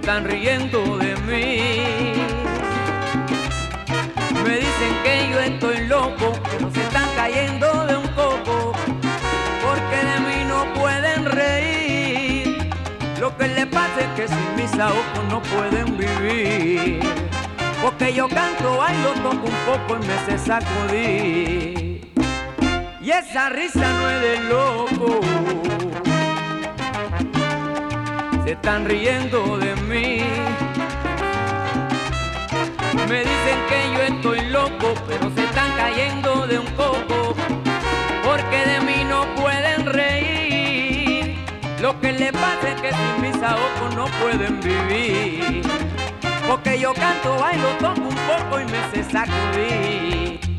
están riendo de mí. Me dicen que yo estoy loco, pero se están cayendo de un coco, porque de mí no pueden reír. Lo que les pasa es que sin mis ojos no pueden vivir, porque yo canto, bailo, toco un poco y me sé sacudir. Y esa risa no es de loco, se están riendo de mí. Me dicen que yo estoy loco, pero se están cayendo de un coco, porque de mí no pueden reír. Lo que les pasa es que sin mis ojos no pueden vivir, porque yo canto, bailo, toco un poco y me sé sacudir.